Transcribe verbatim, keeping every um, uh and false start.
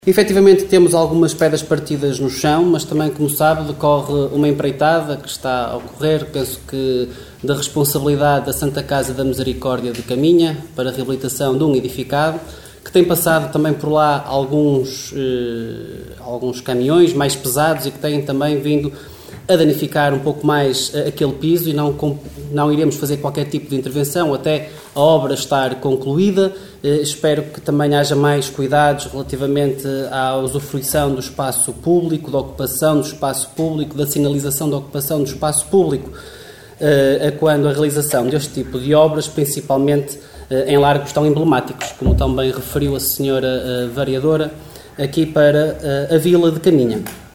Efetivamente temos algumas pedras partidas no chão, mas também, como sabe, decorre uma empreitada que está a ocorrer, penso que da responsabilidade da Santa Casa da Misericórdia de Caminha, para a reabilitação de um edificado, que tem passado também por lá alguns, eh, alguns caminhões mais pesados e que têm também vindo a danificar um pouco mais aquele piso e não, não iremos fazer qualquer tipo de intervenção até a obra estar concluída. Eh, espero que também haja mais cuidados relativamente à usufruição do espaço público, da ocupação do espaço público, da sinalização da ocupação do espaço público, eh, a quando a realização deste tipo de obras, principalmente eh, em largos tão emblemáticos, como também referiu a senhora eh, vereadora, aqui para eh, a Vila de Caminha.